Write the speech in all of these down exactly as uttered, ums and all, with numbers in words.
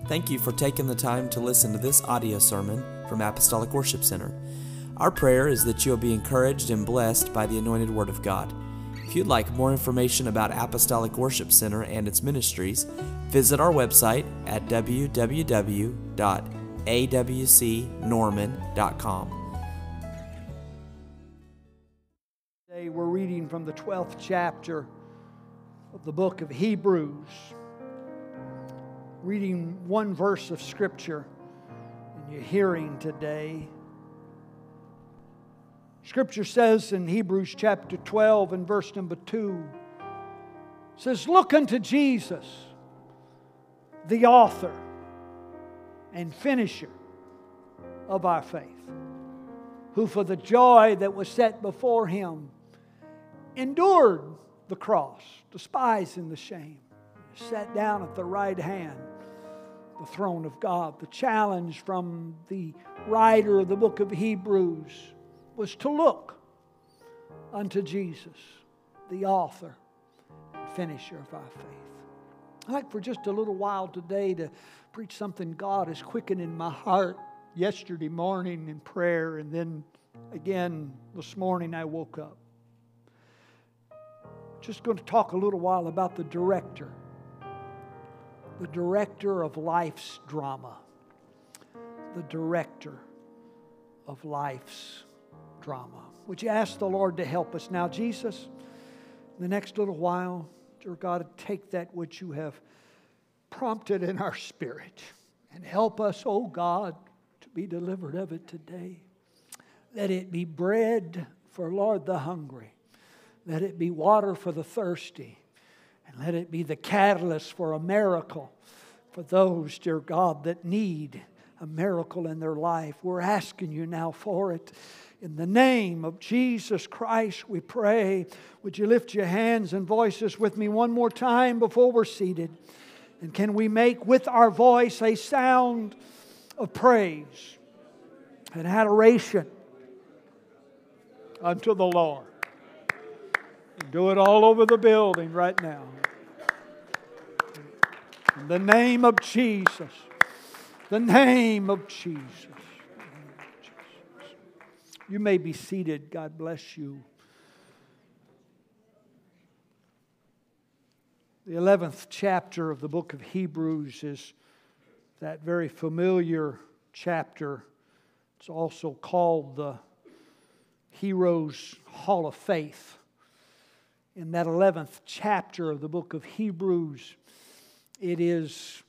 Thank you for taking the time to listen to this audio sermon from Apostolic Worship Center. Our prayer is that you'll be encouraged and blessed by the anointed Word of God. If you'd like more information about Apostolic Worship Center and its ministries, visit our website at w w w dot a w c norman dot com. Today we're reading from the twelfth chapter of the book of Hebrews. Reading one verse of Scripture in your hearing today. Scripture says in Hebrews chapter twelve and verse number two, says, "Look unto Jesus, the author and finisher of our faith, who for the joy that was set before Him endured the cross, despising the shame, sat down at the right hand, the throne of God." The challenge from the writer of the book of Hebrews was to look unto Jesus, the author and finisher of our faith. I'd like for just a little while today to preach something God has quickened in my heart yesterday morning in prayer, and then again this morning I woke up. Just going to talk a little while about the director. The director of life's drama. The director of life's drama. Would you ask the Lord to help us now? Jesus, in the next little while, dear God, take that which you have prompted in our spirit and help us, oh God, to be delivered of it today. Let it be bread for, Lord, the hungry. Let it be water for the thirsty. And let it be the catalyst for a miracle for those, dear God, that need a miracle in their life. We're asking you now for it. In the name of Jesus Christ, we pray. Would you lift your hands and voices with me one more time before we're seated? And can we make with our voice a sound of praise and adoration unto the Lord? And do it all over the building right now. In the name of Jesus. The name of Jesus. You may be seated. God bless you. The eleventh chapter of the book of Hebrews is that very familiar chapter. It's also called the Heroes' Hall of Faith. In that eleventh chapter of the book of Hebrews, it is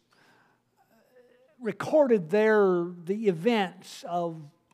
recorded there the events of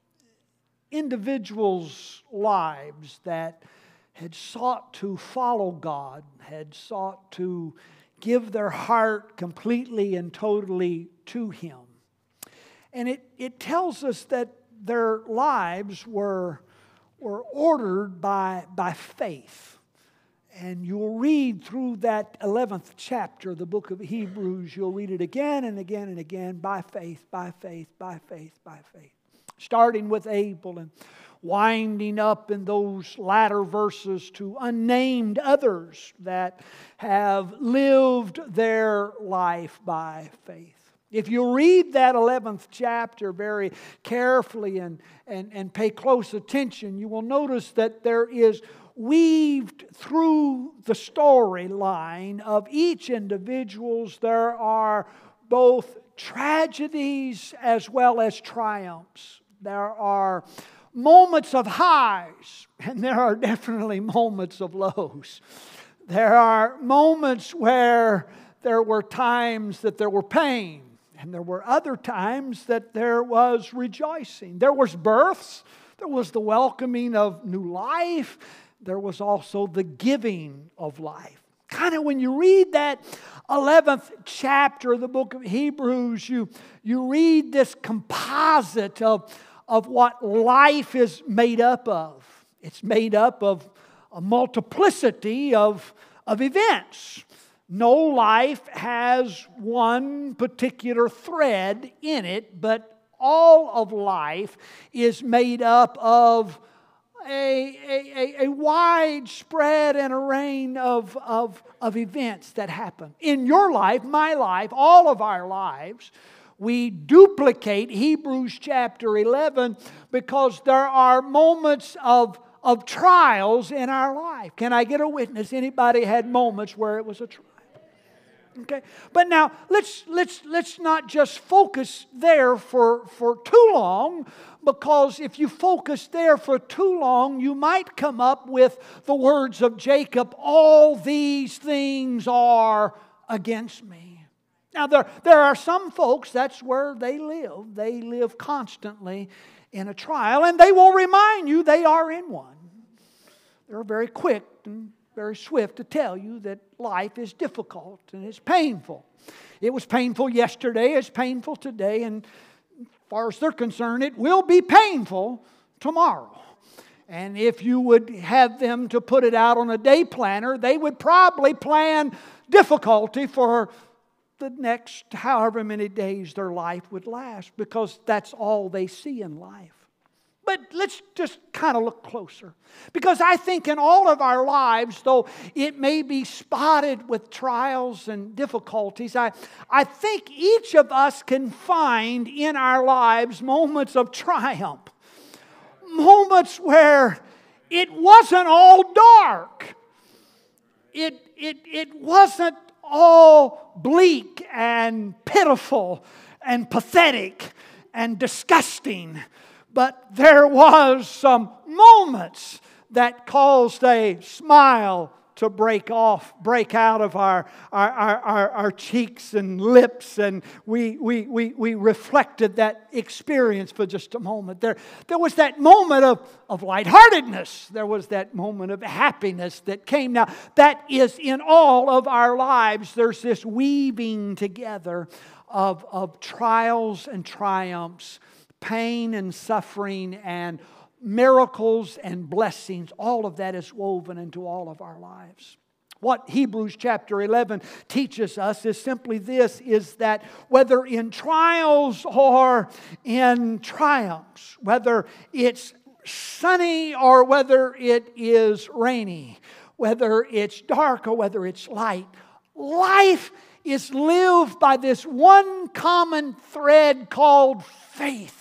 individuals' lives that had sought to follow God, had sought to give their heart completely and totally to Him. And it, it tells us that their lives were, were ordered by, by faith. And you'll read through that eleventh chapter of the book of Hebrews, you'll read it again and again and again, by faith, by faith, by faith, by faith. Starting with Abel and winding up in those latter verses to unnamed others that have lived their life by faith. If you read that eleventh chapter very carefully and, and, and pay close attention, you will notice that there is weaved through the storyline of each individual's, there are both tragedies as well as triumphs. There are moments of highs, and there are definitely moments of lows. There are moments where there were times that there were pain, and there were other times that there was rejoicing. There was births, there was the welcoming of new life, there was also the giving of life. Kind of when you read that eleventh chapter of the book of Hebrews, you, you read this composite of, of what life is made up of. It's made up of a multiplicity of, of events. No life has one particular thread in it, but all of life is made up of a, a, a widespread and array of, of, of events that happen. In your life, my life, all of our lives, we duplicate Hebrews chapter eleven because there are moments of, of trials in our life. Can I get a witness? Anybody had moments where it was a trial? Okay, but now let's let's let's not just focus there for for too long, because if you focus there for too long, you might come up with the words of Jacob, all these things are against me. Now there there are some folks, that's where they live. They live constantly in a trial, and they will remind you they are in one. They're very quick and very swift to tell you that life is difficult and it's painful. It was painful yesterday, it's painful today, and as far as they're concerned, it will be painful tomorrow. And if you would have them to put it out on a day planner, they would probably plan difficulty for the next however many days their life would last, because that's all they see in life. But let's just kind of look closer. Because I think in all of our lives, though it may be spotted with trials and difficulties, I, I think each of us can find in our lives moments of triumph. Moments where it wasn't all dark. It, it, it wasn't all bleak and pitiful and pathetic and disgusting. But there was some moments that caused a smile to break off, break out of our, our, our, our, our cheeks and lips. And we, we, we, we reflected that experience for just a moment. There, there was that moment of, of lightheartedness. There was that moment of happiness that came. Now, that is in all of our lives. There's this weaving together of, of trials and triumphs, pain and suffering and miracles and blessings. All of that is woven into all of our lives. What Hebrews chapter eleven teaches us is simply this, is that whether in trials or in triumphs, whether it's sunny or whether it is rainy, whether it's dark or whether it's light, life is lived by this one common thread called faith.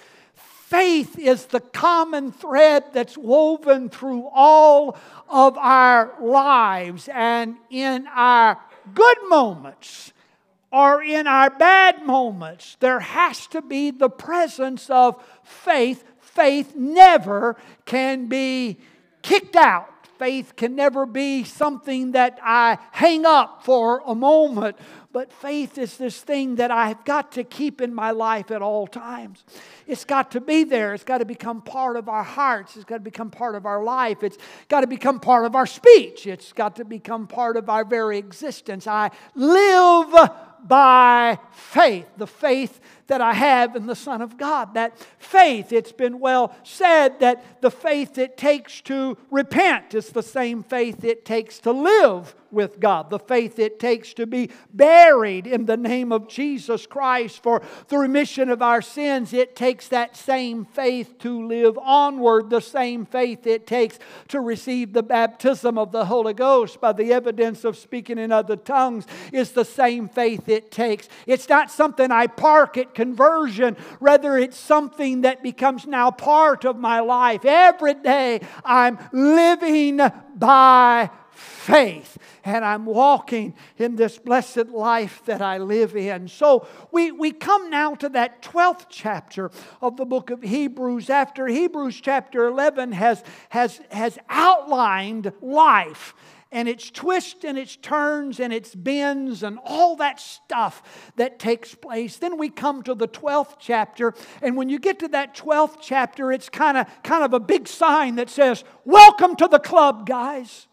Faith is the common thread that's woven through all of our lives. And in our good moments or in our bad moments, there has to be the presence of faith. Faith never can be kicked out. Faith can never be something that I hang up for a moment. But faith is this thing that I've got to keep in my life at all times. It's got to be there. It's got to become part of our hearts. It's got to become part of our life. It's got to become part of our speech. It's got to become part of our very existence. I live by faith, the faith that I have in the Son of God. That faith, it's been well said that the faith it takes to repent is the same faith it takes to live with God. The faith it takes to be buried in the name of Jesus Christ for the remission of our sins. It takes that same faith to live onward. The same faith it takes to receive the baptism of the Holy Ghost by the evidence of speaking in other tongues is the same faith it takes. It's not something I park at conversion. Rather, it's something that becomes now part of my life. Every day I'm living by faith. And I'm walking in this blessed life that I live in. So we, we come now to that twelfth chapter of the book of Hebrews. After Hebrews chapter eleven has, has, has outlined life and its twists and its turns and its bends and all that stuff that takes place. Then we come to the twelfth chapter. And when you get to that twelfth chapter, it's kind of kind of a big sign that says, "Welcome to the club, guys."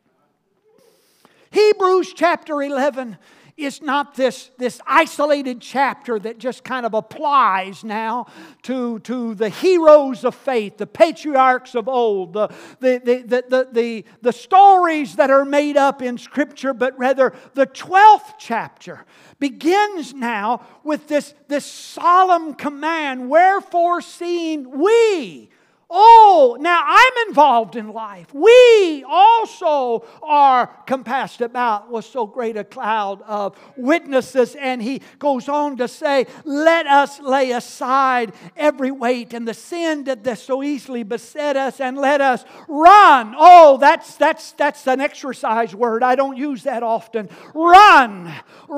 Hebrews chapter eleven is not this, this isolated chapter that just kind of applies now to, to the heroes of faith, the patriarchs of old, the, the, the, the, the, the, the stories that are made up in Scripture, but rather the twelfth chapter begins now with this, this solemn command, "Wherefore seeing we Oh, now I'm involved in life. We also are compassed about with so great a cloud of witnesses. And he goes on to say, let us lay aside every weight and the sin that so easily beset us, and let us run. Oh, that's, that's, that's an exercise word. I don't use that often. Run.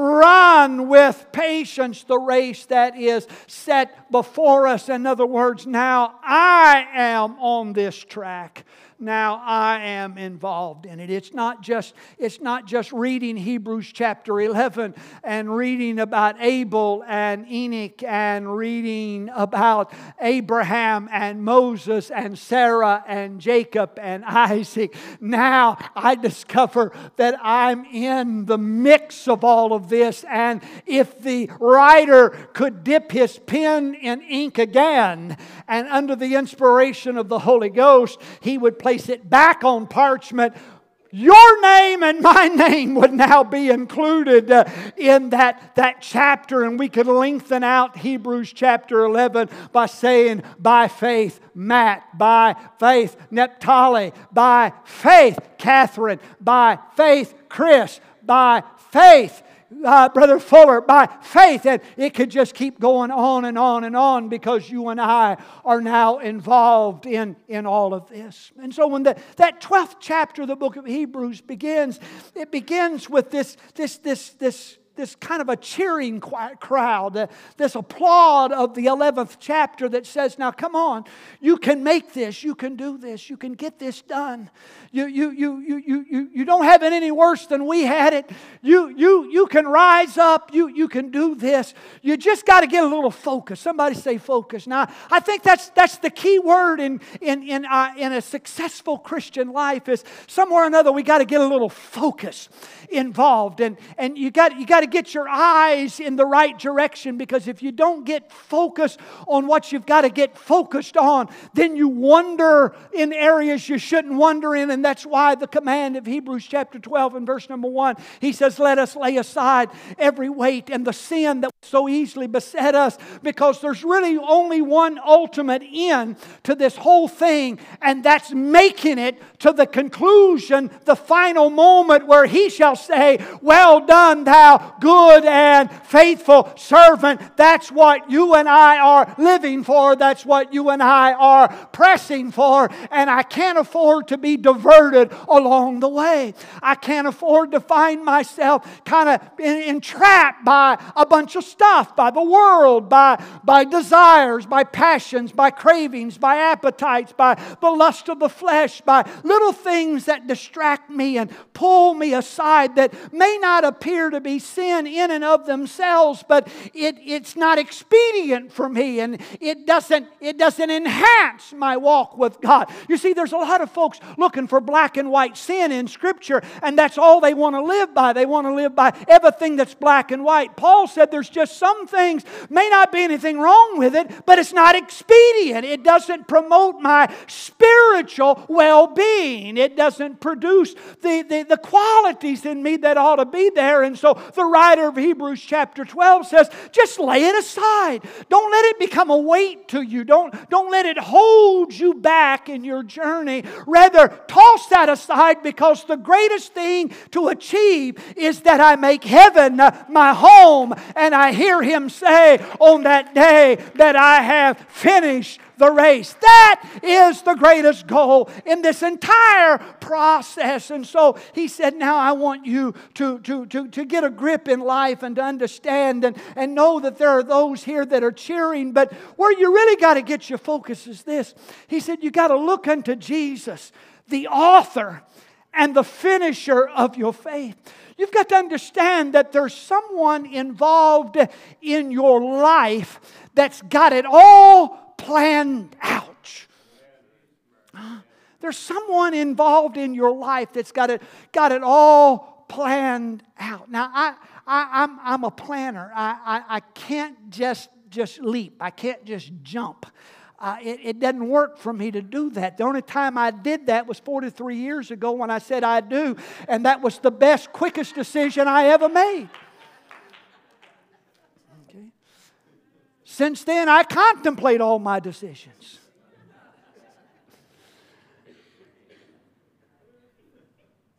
Run with patience the race that is set before us. In other words, now I am am on this track. Now I am involved in it. It's not just, it's not just reading Hebrews chapter eleven and reading about Abel and Enoch and reading about Abraham and Moses and Sarah and Jacob and Isaac. Now I discover that I'm in the mix of all of this, and if the writer could dip his pen in ink again and under the inspiration of the Holy Ghost, he would place it back on parchment, your name and my name would now be included uh, in that, that chapter. And we could lengthen out Hebrews chapter eleven by saying, by faith, Matt, by faith, Naphtali, by faith, Catherine, by faith, Chris, by faith, Uh, Brother Fuller, by faith. And it could just keep going on and on and on, because you and I are now involved in, in all of this. And so when the, that twelfth chapter of the book of Hebrews begins, it begins with this, this, this, this, this kind of a cheering crowd, uh, this applaud of the eleventh chapter that says, now come on, you can make this, you can do this, you can get this done. You, you, you, you, you, you, you don't have it any worse than we had it. You, you, you can rise up, you, you can do this. You just got to get a little focus. Somebody say focus. Now, I think that's, that's the key word in, in, in, uh, in a successful Christian life, is somewhere or another we got to get a little focus involved. And, and you got, you got to get your eyes in the right direction, because if you don't get focused on what you've got to get focused on, then you wander in areas you shouldn't wander in. And that's why the command of Hebrews chapter twelve and verse number one, he says, let us lay aside every weight and the sin that so easily beset us, because there's really only one ultimate end to this whole thing, and that's making it to the conclusion, the final moment where he shall say, well done, thou good and faithful servant. That's what you and I are living for. That's what you and I are pressing for. And I can't afford to be diverted along the way. I can't afford to find myself kind of entrapped by a bunch of stuff, by the world, by, by desires, by passions, by cravings, by appetites, by the lust of the flesh, by little things that distract me and pull me aside that may not appear to be sin in and of themselves, but it, it's not expedient for me, and it doesn't, it doesn't enhance my walk with God. You see, there's a lot of folks looking for black and white sin in Scripture, and that's all they want to live by. They want to live by everything that's black and white. Paul said there's just some things, may not be anything wrong with it, but it's not expedient. It doesn't promote my spiritual well-being. It doesn't produce the, the, the qualities in me that ought to be there. And so the writer of Hebrews chapter twelve says, just lay it aside. Don't let it become a weight to you. Don't, don't let it hold you back in your journey. Rather, toss that aside, because the greatest thing to achieve is that I make heaven my home, and I hear Him say on that day that I have finished the race. That is the greatest goal in this entire process. And so he said, now I want you to, to, to, to get a grip in life and to understand and, and know that there are those here that are cheering, but where you really got to get your focus is this. He said, you got to look unto Jesus, the author and the finisher of your faith. You've got to understand that there's someone involved in your life that's got it all planned out. There's someone involved in your life that's got it, got it all planned out. Now, I, I, I'm, I'm a planner. I, I, I can't just, just leap. I can't just jump. Uh, it, it doesn't work for me to do that. The only time I did that was forty-three years ago when I said I do, and that was the best, quickest decision I ever made. Since then, I contemplate all my decisions.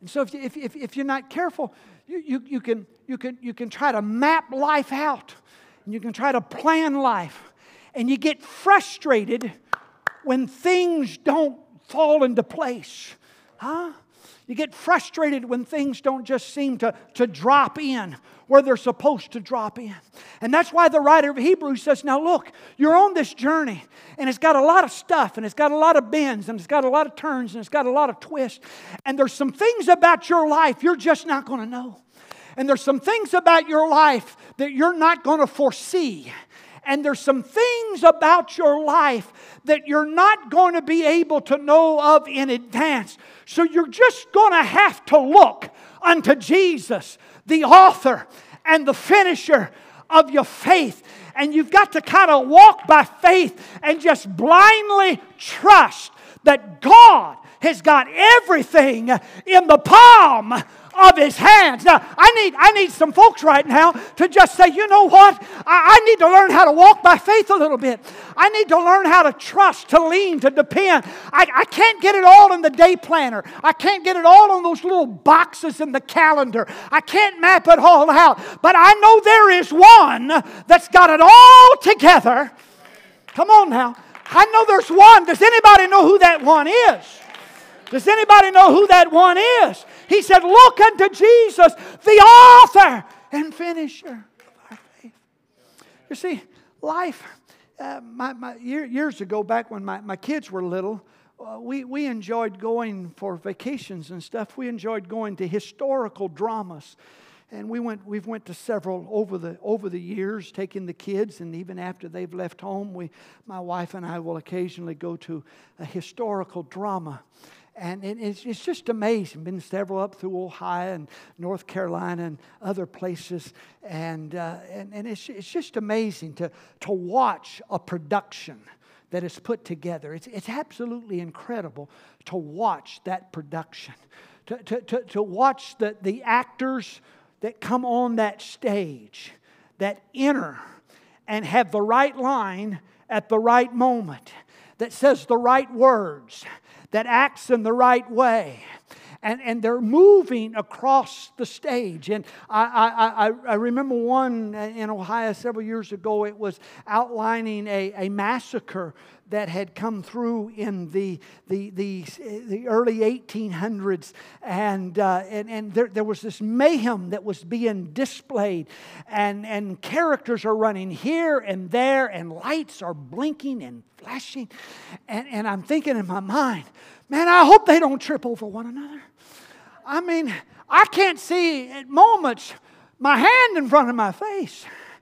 And so if, you, if, if, if you're not careful, you, you, you, can, you, can, you can try to map life out. And you can try to plan life. And you get frustrated when things don't fall into place. Huh? You get frustrated when things don't just seem to, to drop in where they're supposed to drop in. And that's why the writer of Hebrews says, now look, you're on this journey, and it's got a lot of stuff, and it's got a lot of bends, and it's got a lot of turns, and it's got a lot of twists. And there's some things about your life you're just not going to know. And there's some things about your life that you're not going to foresee. And there's some things about your life that you're not going to be able to know of in advance. So you're just going to have to look unto Jesus, the author and the finisher of your faith. And you've got to kind of walk by faith and just blindly trust that God has got everything in the palm of His hands. Now, I need, I need some folks right now to just say, you know what? I, I need to learn how to walk by faith a little bit. I need to learn how to trust, to lean, to depend. I, I can't get it all in the day planner. I can't get it all on those little boxes in the calendar. I can't map it all out. But I know there is one that's got it all together. Come on now. I know there's one. Does anybody know who that one is? Does anybody know who that one is? He said, look unto Jesus, the author and finisher of our faith. You see, life, uh, my, my, year, years ago, back when my, my kids were little, uh, we, we enjoyed going for vacations and stuff. We enjoyed going to historical dramas. And we went, we've went to several over the over the years, taking the kids, and even after they've left home, we, my wife and I will occasionally go to a historical drama. And it's, it's just amazing. Been several up through Ohio and North Carolina and other places. And, uh, and, and it's, it's just amazing to, to watch a production that is put together. It's, it's absolutely incredible to watch that production. To, to, to, to watch the, the actors that come on that stage, that enter and have the right line at the right moment, that says the right words, that acts in the right way. And, and they're moving across the stage. And I, I, I, I remember one in Ohio several years ago. It was outlining a, a massacre that had come through in the the the, the early eighteen hundreds, and uh, and and there, there was this mayhem that was being displayed, and and characters are running here and there, and lights are blinking and flashing, and and I'm thinking in my mind, man, I hope they don't trip over one another. I mean, I can't see at moments my hand in front of my face.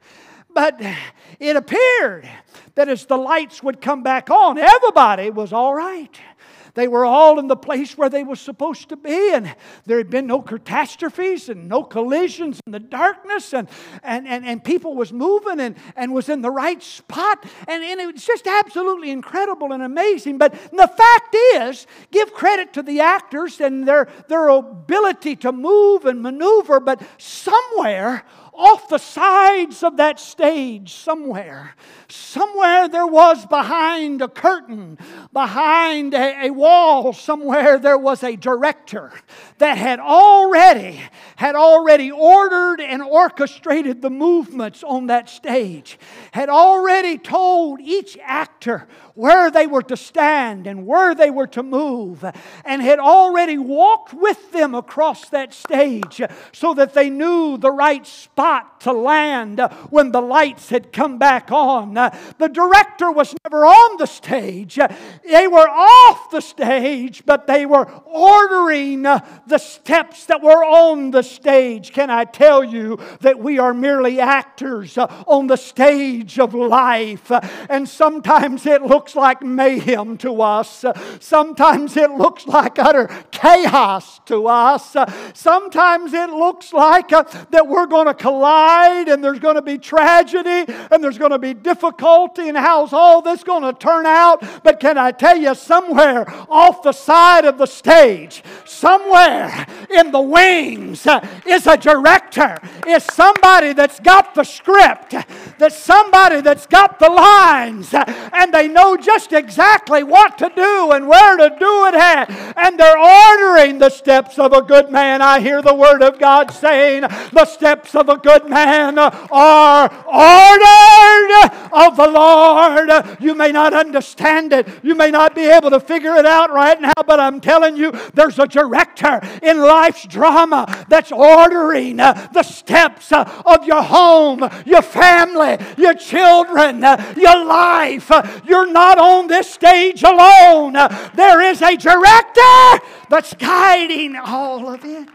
But it appeared that as the lights would come back on, everybody was all right. They were all in the place where they were supposed to be, and there had been no catastrophes and no collisions in the darkness, and, and, and, and people was moving and, and was in the right spot, and, and it was just absolutely incredible and amazing. But the fact is, give credit to the actors and their, their ability to move and maneuver, but somewhere off the sides of that stage, somewhere, somewhere there was behind a curtain, behind a, a wall, somewhere there was a director that had already, had already ordered and orchestrated the movements on that stage, had already told each actor where they were to stand and where they were to move, and had already walked with them across that stage so that they knew the right spot to land when the lights had come back on. The director was never on the stage. They were off the stage, but they were ordering the steps that were on the stage. Can I tell you that we are merely actors on the stage of life? And sometimes it looks like mayhem to us. Sometimes it looks like utter chaos to us. Sometimes it looks like uh, that we're going to collide and there's going going to be tragedy and there's going to be difficulty and how's all this going to turn out. But can I tell you, somewhere off the side of the stage, somewhere in the wings is a director, is somebody that's got the script, that's somebody that's got the lines, and they know just exactly what to do and where to do it at, and they're ordering the steps of a good man. I hear the Word of God saying the steps of a good man are ordered of the Lord. You may not understand it. You may not be able to figure it out right now, but I'm telling you, there's a director in life's drama that's ordering the steps of your home, your family, your children, your life. You're not on this stage alone. There is a director that's guiding all of it.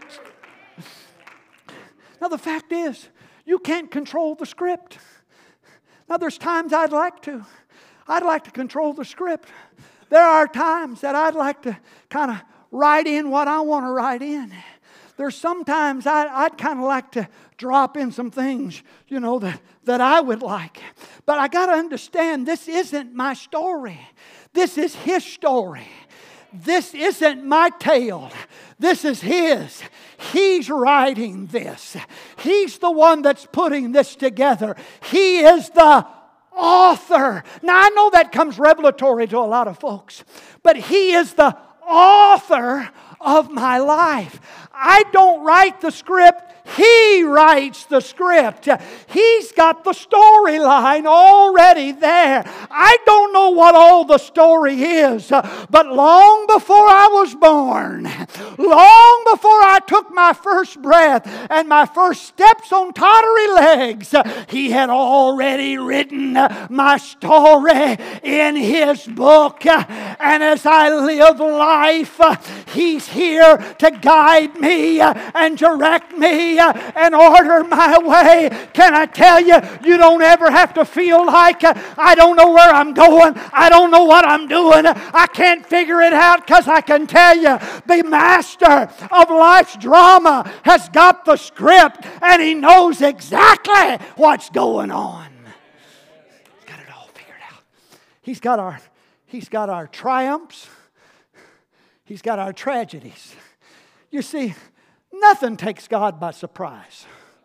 Now the fact is, you can't control the script. Now there's times I'd like to. I'd like to control the script. There are times that I'd like to kind of write in what I want to write in. There's sometimes I, I'd kind of like to drop in some things, you know, that, that I would like. But I got to understand, this isn't my story. This is His story. This isn't my tale. This is His. He's writing this. He's the one that's putting this together. He is the author. Now, I know that comes revelatory to a lot of folks, but He is the author of my life. I don't write the script. He writes the script. He's got the storyline already there. I don't know what all the story is, but long before I was born, long before I took my first breath and my first steps on tottery legs, He had already written my story in His book. And as I live life, He's here to guide me and direct me and order my way. Can I tell you, you don't ever have to feel like I don't know where I'm going. I don't know what I'm doing. I can't figure it out, because I can tell you the master of life's drama has got the script and He knows exactly what's going on. He's got it all figured out. He's got our, he's got our triumphs. He's got our tragedies. You see, nothing takes God by surprise.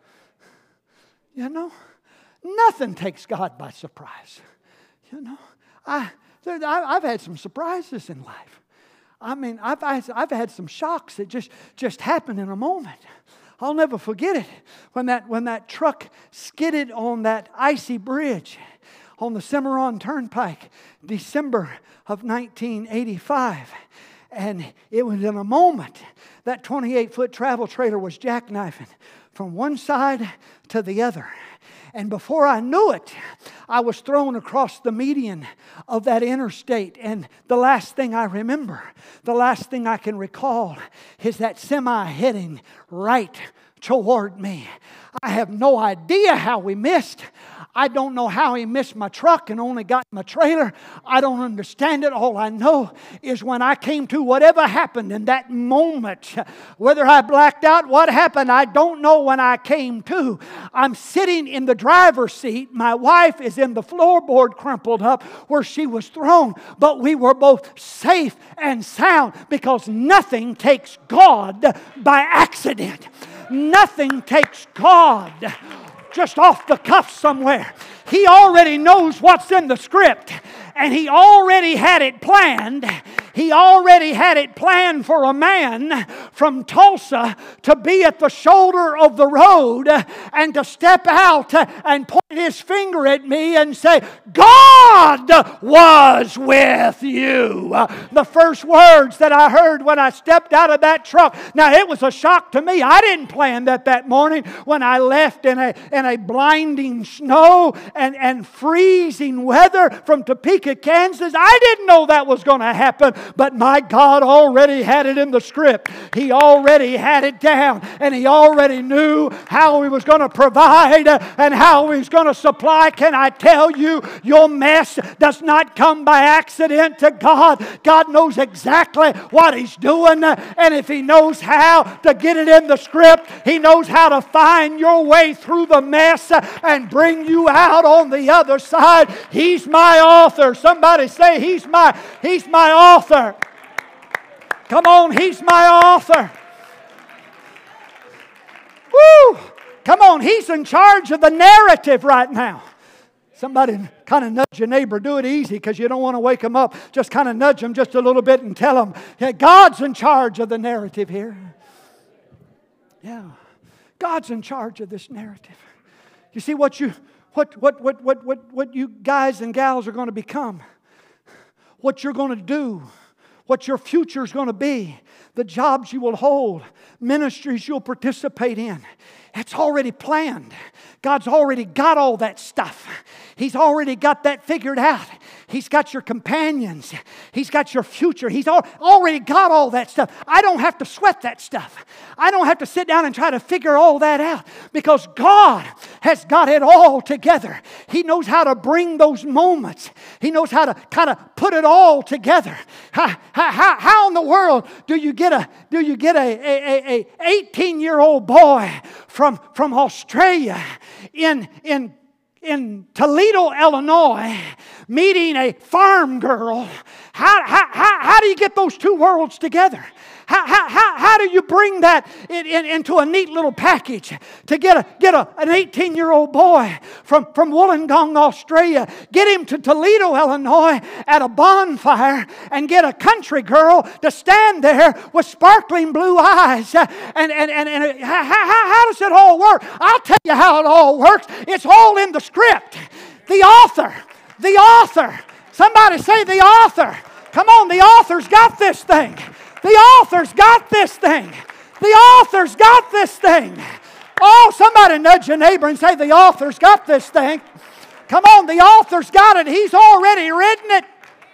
You know? Nothing takes God by surprise. You know? I, I've had some surprises in life. I mean, I've, I've had some shocks that just, just happened in a moment. I'll never forget it. When that, when that truck skidded on that icy bridge on the Cimarron Turnpike, December of nineteen eighty-five. And it was in a moment that twenty-eight foot travel trailer was jackknifing from one side to the other. And before I knew it, I was thrown across the median of that interstate. And the last thing I remember, the last thing I can recall, is that semi heading right toward me. I have no idea how we missed. I don't know how he missed my truck and only got my trailer. I don't understand it. All I know is when I came to, whatever happened in that moment, whether I blacked out, what happened, I don't know. When I came to, I'm sitting in the driver's seat. My wife is in the floorboard crumpled up where she was thrown. But we were both safe and sound, because nothing takes God by accident. Nothing takes God just off the cuff somewhere. He already knows what's in the script, and He already had it planned. He already had it planned for a man from Tulsa to be at the shoulder of the road and to step out and point his finger at me and say, God was with you. The first words that I heard when I stepped out of that truck. Now, it was a shock to me. I didn't plan that that morning when I left in a, in a blinding snow and, and freezing weather from Topeka, Kansas. I didn't know that was going to happen. But my God already had it in the script. He He already had it down, and He already knew how He was going to provide and how He was going to supply. Can I tell you, your mess does not come by accident to God. God knows exactly what He's doing, and if He knows how to get it in the script, He knows how to find your way through the mess and bring you out on the other side. He's my author. Somebody say, He's my, He's my author. Come on, He's my author. Woo! Come on, He's in charge of the narrative right now. Somebody kind of nudge your neighbor. Do it easy because you don't want to wake them up. Just kind of nudge them just a little bit and tell them, yeah, God's in charge of the narrative here. Yeah, God's in charge of this narrative. You see what you, what, what, what, what, what, what you guys and gals are going to become, what you're going to do, what your future is going to be, the jobs you will hold, ministries you'll participate in. It's already planned. God's already got all that stuff. He's already got that figured out. He's got your companions. He's got your future. He's already got all that stuff. I don't have to sweat that stuff. I don't have to sit down and try to figure all that out because God has got it all together. He knows how to bring those moments. He knows how to kind of put it all together. How, how, how in the world do you get a do you get a, a, a eighteen-year-old boy from, from Australia in in in Toledo, Illinois, meeting a farm girl? How, how, how, how do you get those two worlds together? How, how, how, how do you bring that in, in, into a neat little package to get, a, get a, an eighteen-year-old boy from, from Wollongong, Australia, get him to Toledo, Illinois at a bonfire and get a country girl to stand there with sparkling blue eyes? And, and, and, and how, how, how does it all work? I'll tell you how it all works. It's all in the script. The author, the author. Somebody say the author. Come on, the author's got this thing. The author's got this thing. The author's got this thing. Oh, somebody nudge your neighbor and say, the author's got this thing. Come on, the author's got it. He's already written it.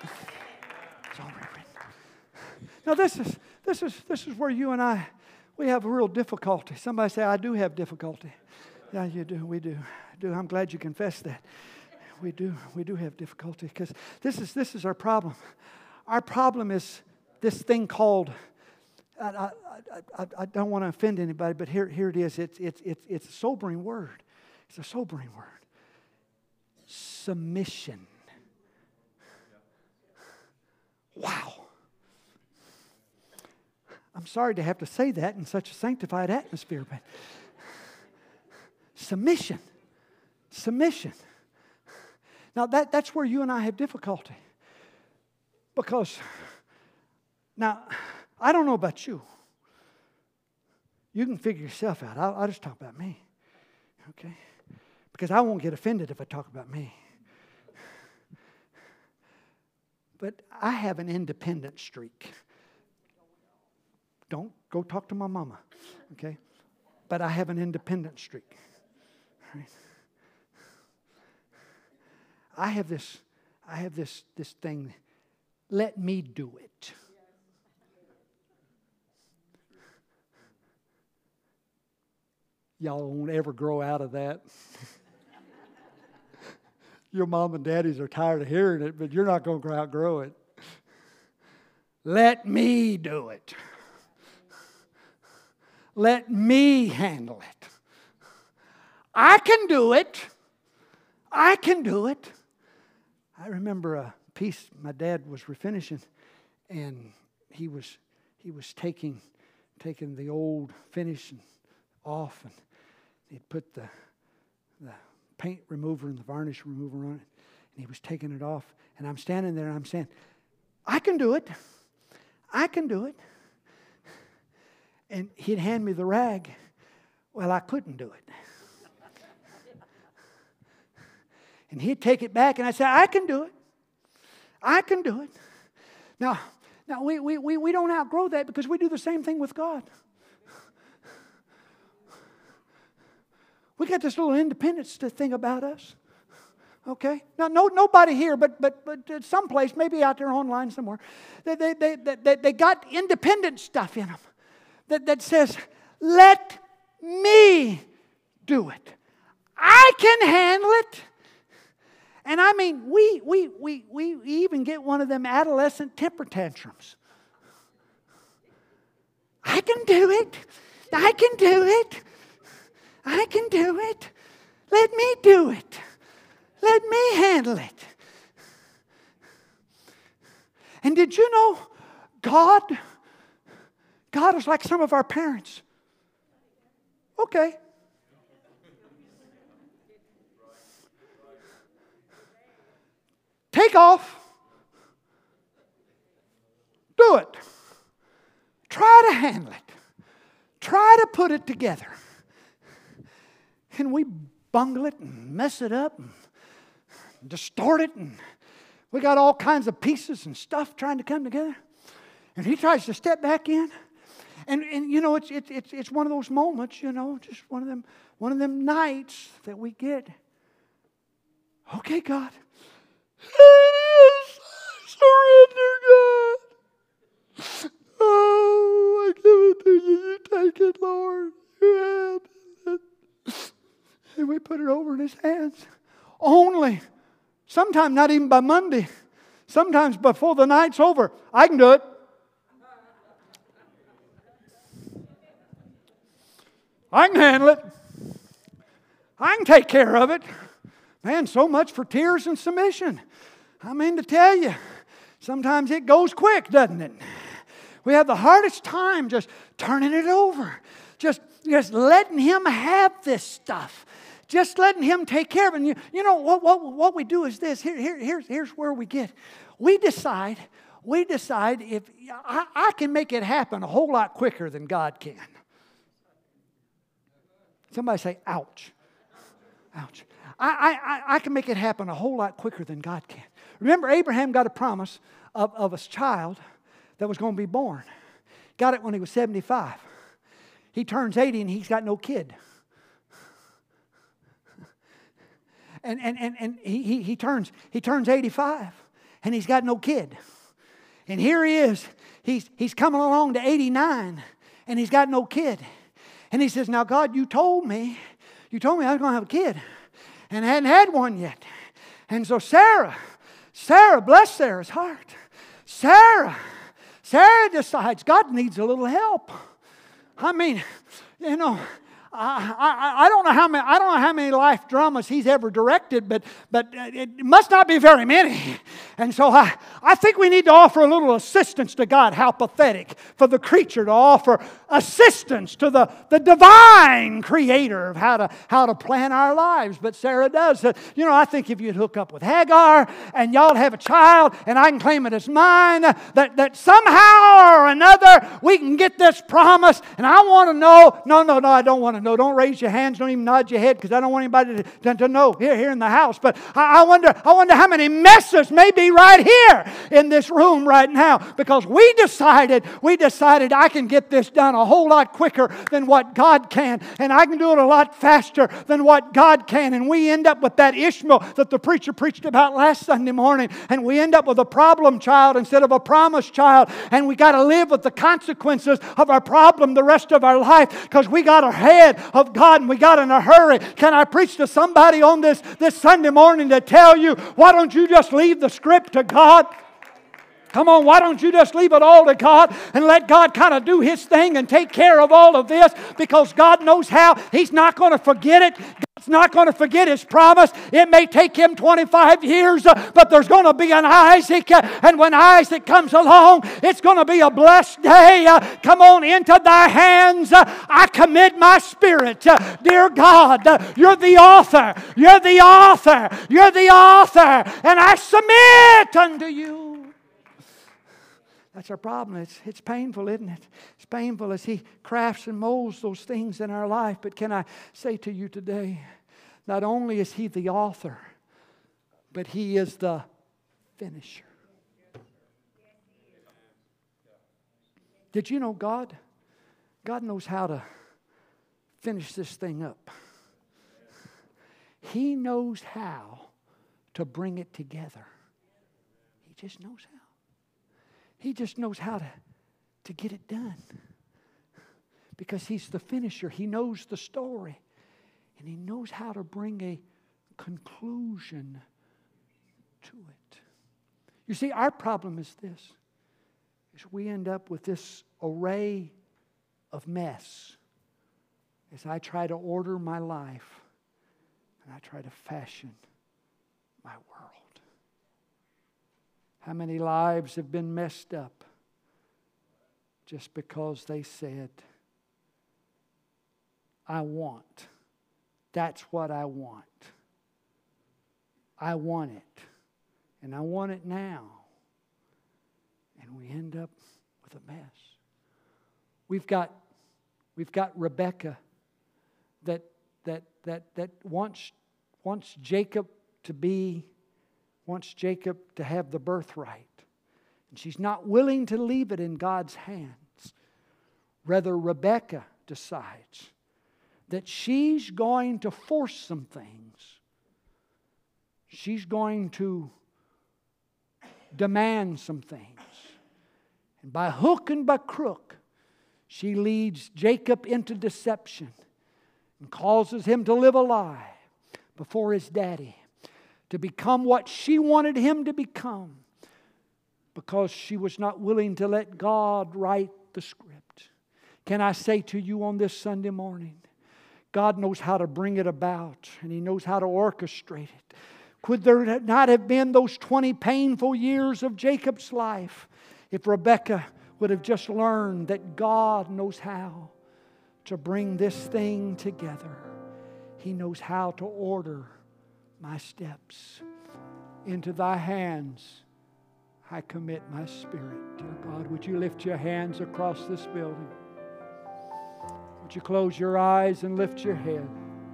It's already written. Now this is this is this is where you and I, we have a real difficulty. Somebody say, I do have difficulty. Yeah, you do. We do. I do. I'm glad you confessed that. We do. We do have difficulty because this is this is our problem. Our problem is this thing called, I, I, I, I don't want to offend anybody, but here, here it is. It's, it's, it's, it's a sobering word. It's a sobering word. Submission. Wow. I'm sorry to have to say that in such a sanctified atmosphere, but submission. Submission. Now that, that's where you and I have difficulty. Because now, I don't know about you. You can figure yourself out. I'll, I'll just talk about me. Okay? Because I won't get offended if I talk about me. But I have an independent streak. Don't go talk to my mama. Okay? But I have an independent streak. Right? I have this, I have this, this thing. Let me do it. Y'all won't ever grow out of that. Your mom and daddies are tired of hearing it, but you're not going to outgrow it. Let me do it. Let me handle it. I can do it. I can do it. I remember a piece my dad was refinishing, and he was he was taking taking the old finish off, and he'd put the the paint remover and the varnish remover on it, and he was taking it off, and I'm standing there and I'm saying, I can do it. I can do it. And he'd hand me the rag. Well, I couldn't do it. And he'd take it back, and I'd say, I can do it. I can do it. Now, now we, we, we, we don't outgrow that because we do the same thing with God. We got this little independence thing about us. Okay? Now, no, nobody here, but but but someplace, maybe out there online somewhere, they, they, they, they, they got independent stuff in them. that, that says, let me do it. I can handle it. And I mean, we, we, we, we even get one of them adolescent temper tantrums. I can do it. I can do it. I can do it. Let me do it. Let me handle it. And did you know God, God is like some of our parents. Okay. Take off. Do it. Try to handle it. Try to put it together. And we bungle it and mess it up and distort it, and we got all kinds of pieces and stuff trying to come together. And he tries to step back in. And, and you know, it's, it's, it's, it's one of those moments, you know, just one of them, one of them nights that we get. Okay, God. Here it is. I surrender, God. Oh, I give it to you. You take it, Lord. You have it. And we put it over in His hands. Only, sometimes not even by Monday, sometimes before the night's over, I can do it. I can handle it. I can take care of it. Man, so much for tears and submission. I mean to tell you, sometimes it goes quick, doesn't it? We have the hardest time just turning it over. Just, just letting Him have this stuff. Just letting Him take care of it. And you, you know, what, what, what we do is this. Here, here, here's, here's where we get. We decide, we decide if I, I can make it happen a whole lot quicker than God can. Somebody say, ouch. Ouch. I, I, I can make it happen a whole lot quicker than God can. Remember, Abraham got a promise of, of a child that was going to be born. Got it when he was seventy-five. He turns eighty and he's got no kid. And, and, and, and he, he, he, turns, he turns eighty-five and he's got no kid. And here he is. He's, he's coming along to eighty-nine and he's got no kid. And he says, now God, you told me, you told me I was going to have a kid. And I hadn't had one yet. And so Sarah, Sarah, bless Sarah's heart. Sarah, Sarah decides God needs a little help. I mean, you know, I, I, I don't know how many I don't know how many life dramas he's ever directed, but but it must not be very many. And so I, I think we need to offer a little assistance to God. How pathetic for the creature to offer assistance to the, the divine creator of how to how to plan our lives. But Sarah does. You know, I think if you'd hook up with Hagar and y'all have a child and I can claim it as mine, that, that somehow or another we can get this promise. And I want to know, no, no, no, I don't want to know. Don't raise your hands, don't even nod your head, because I don't want anybody to, to, to know here, here in the house. But I, I wonder, I wonder how many messes may be right here in this room right now, because we decided, we decided I can get this done a whole lot quicker than what God can, and I can do it a lot faster than what God can, and we end up with that Ishmael that the preacher preached about last Sunday morning, and we end up with a problem child instead of a promised child, and we got to live with the consequences of our problem the rest of our life, because we got our head of God and we got in a hurry. Can I preach to somebody on this, this Sunday morning to tell you, why don't you just leave the script to God? Come on, why don't you just leave it all to God and let God kind of do His thing and take care of all of this, because God knows how. He's not going to forget it. God's not going to forget His promise. It may take Him twenty-five years, uh, but there's going to be an Isaac, uh, and when Isaac comes along, it's going to be a blessed day. Uh, come on, into Thy hands uh, I commit my spirit. Uh, dear God, uh, You're the author. You're the author. You're the author, and I submit unto You. That's our problem. It's, it's painful, isn't it? It's painful as He crafts and molds those things in our life. But can I say to you today, not only is He the author, but He is the finisher. Did you know God? God knows how to finish this thing up. He knows how to bring it together. He just knows how. He just knows how to, to get it done. Because He's the finisher. He knows the story. And He knows how to bring a conclusion to it. You see, our problem is this. Is we end up with this array of mess as I try to order my life and I try to fashion my world. How many lives have been messed up just because they said, I want. That's what I want. I want it. And I want it now. And we end up with a mess. We've got, we've got Rebecca that that that that wants wants Jacob to be, wants Jacob to have the birthright. And she's not willing to leave it in God's hands. Rather, Rebecca decides that she's going to force some things. She's going to demand some things. And by hook and by crook, she leads Jacob into deception and causes him to live a lie before his daddy, to become what she wanted him to become, because she was not willing to let God write the script. Can I say to you on this Sunday morning, God knows how to bring it about, and He knows how to orchestrate it. Could there not have been those twenty painful years of Jacob's life if Rebekah would have just learned that God knows how to bring this thing together? He knows how to order my steps. Into Thy hands I commit my spirit. Dear God, would You lift your hands across this building? Would you close your eyes and lift your head?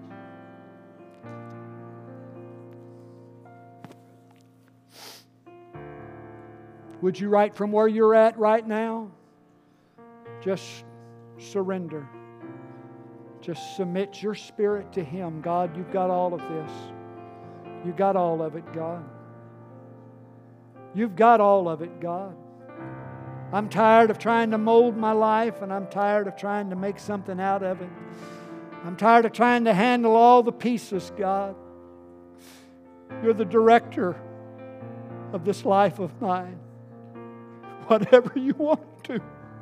Would you, right from where you're at right now, just surrender. Just submit your spirit to Him. God, You've got all of this. You've got all of it, God. You've got all of it, God. I'm tired of trying to mold my life, and I'm tired of trying to make something out of it. I'm tired of trying to handle all the pieces, God. You're the director of this life of mine. Whatever You want to.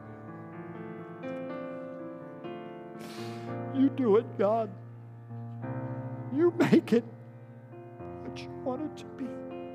You do it, God. You make it what You want it to be.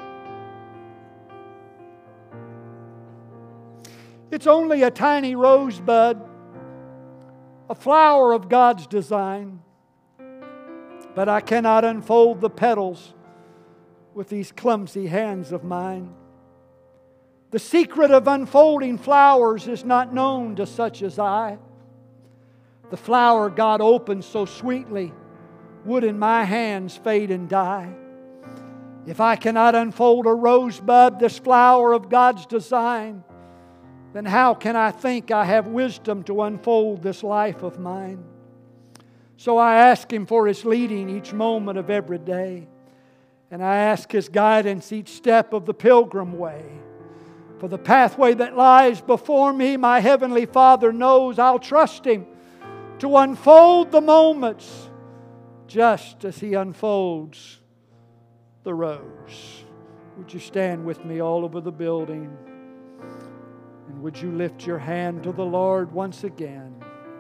It's only a tiny rosebud, a flower of God's design, but I cannot unfold the petals with these clumsy hands of mine. The secret of unfolding flowers is not known to such as I. The flower God opens so sweetly would in my hands fade and die. If I cannot unfold a rosebud, this flower of God's design, then how can I think I have wisdom to unfold this life of mine? So I ask Him for His leading each moment of every day. And I ask His guidance each step of the pilgrim way. For the pathway that lies before me, my Heavenly Father knows I'll trust Him to unfold the moments just as He unfolds the rose. Would you stand with me all over the building? And would you lift your hand to the Lord once again?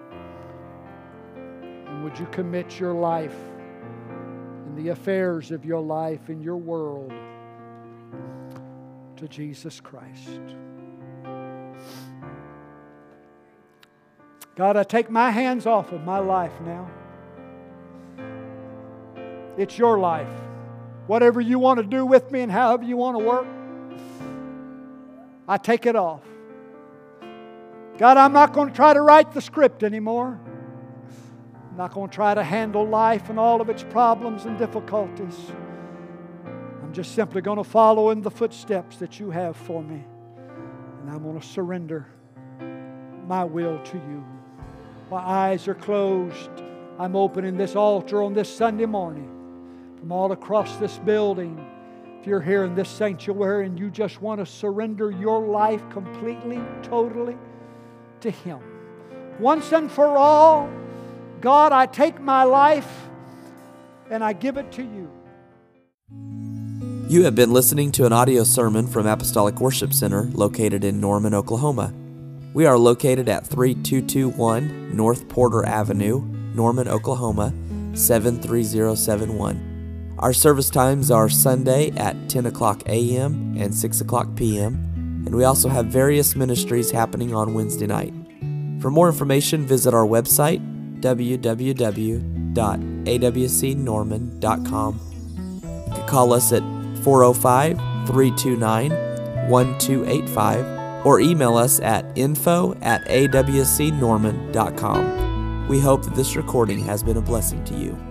And would you commit your life and the affairs of your life and your world to Jesus Christ? God, I take my hands off of my life now. It's Your life. Whatever You want to do with me and however You want to work, I take it off. God, I'm not going to try to write the script anymore. I'm not going to try to handle life and all of its problems and difficulties. I'm just simply going to follow in the footsteps that You have for me. And I'm going to surrender my will to You. My eyes are closed. I'm opening this altar on this Sunday morning. From all across this building, if you're here in this sanctuary and you just want to surrender your life completely, totally to Him, once and for all. God, I take my life and I give it to you. You have been listening to an audio sermon from Apostolic Worship Center located in Norman, Oklahoma. We are located at three two two one North Porter Avenue, Norman, Oklahoma, seven three zero seven one. Our service times are Sunday at ten o'clock a m and six o'clock p m, and we also have various ministries happening on Wednesday night. For more information, visit our website, w w w dot a w c norman dot com. You can call us at four oh five, three two nine, one two eight five or email us at info at a w c norman dot com. We hope that this recording has been a blessing to you.